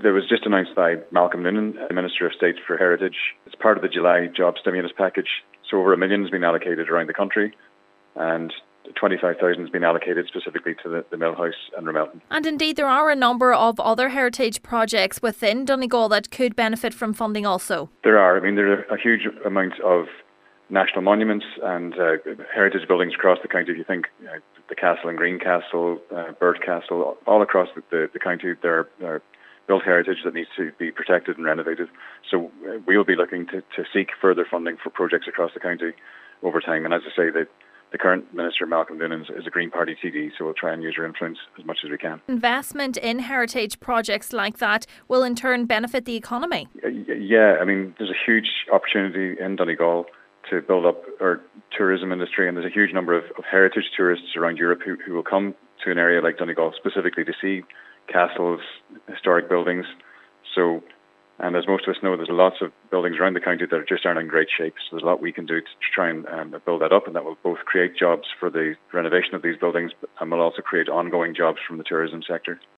There was just announced by Malcolm Noonan, Minister of State for Heritage. It's part of the July job stimulus package. So over $1 million has been allocated around the country, and 25,000 has been allocated specifically to the Mill House and Ramelton. And indeed, there are a number of other heritage projects within Donegal that could benefit from funding also. There are. I mean, there are a huge amount of national monuments and heritage buildings across the county. If you think the castle in Greencastle, Bird Castle, all across the county, there are built heritage that needs to be protected and renovated. So we will be looking to seek further funding for projects across the county over time. And as I say, the current Minister, Malcolm Noonan, is a Green Party TD, so we'll try and use our influence as much as we can. Investment in heritage projects like that will in turn benefit the economy. Yeah, I mean, there's a huge opportunity in Donegal to build up our tourism industry, and there's a huge number of heritage tourists around Europe who will come to an area like Donegal specifically to see castles, historic buildings. So, and as most of us know, there's lots of buildings around the county that just aren't in great shape. So there's a lot we can do to try and build that up, and that will both create jobs for the renovation of these buildings and will also create ongoing jobs from the tourism sector.